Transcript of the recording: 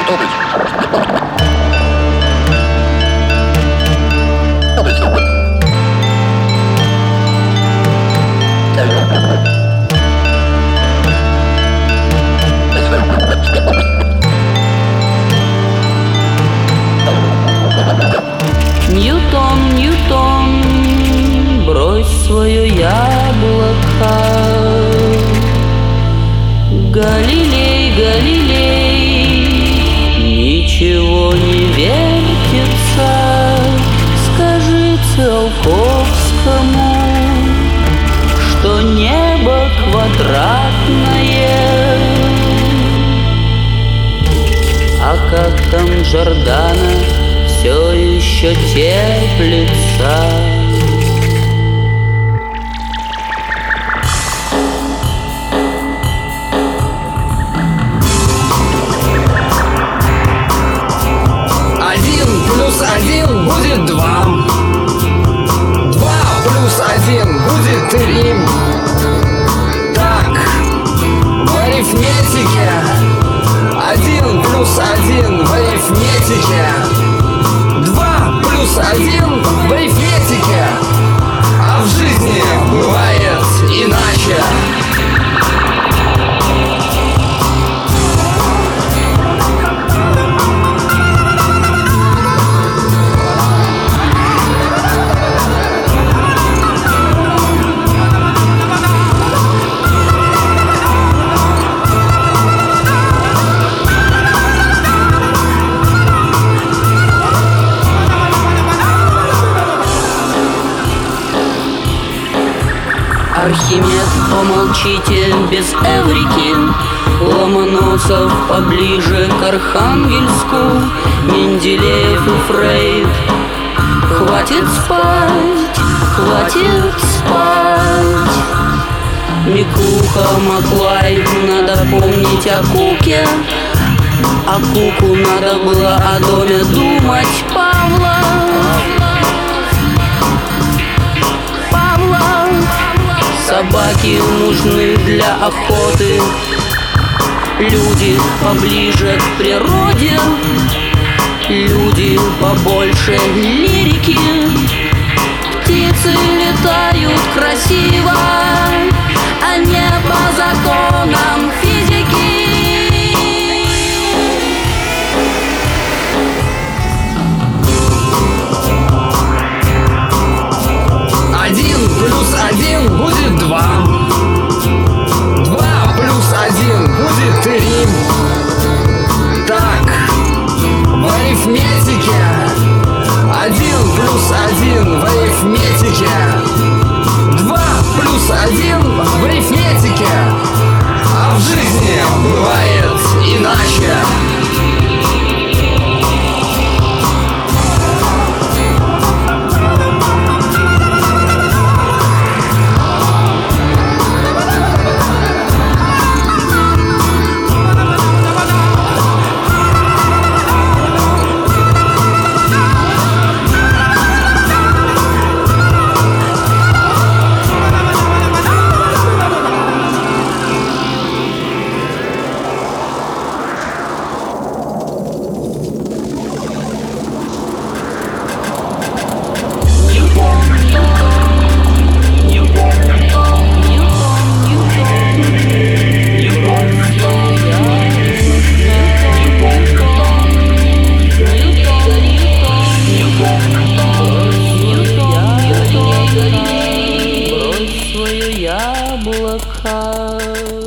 Ньютон, Ньютон, брось свое яблоко. Галилей, Галилей, ничего не вертится. Скажи Циолковскому, что небо квадратное. А как там Джордано все еще теплится? Один плюс один будет два. Два плюс один будет три. Так, в арифметике один плюс один в арифметике. Два плюс один в арифметике. А в жизни бывает иначе. Архимед, помолчите без эврики. Ломоносов поближе к Архангельску. Менделеев и Фрейд. Хватит спать, хватит спать. Микуха, Маклай, надо помнить о Куке. А Куку надо было о доме думать. Павла, собаки нужны для охоты. Люди поближе к природе. Люди побольше лирики. Птицы летают красиво, а не по законам физики. Один плюс один будет два. Два плюс один будет три. Так, в арифметике один плюс один в арифметике. Два плюс один в арифметике. А в жизни бывает иначе. Яблоко.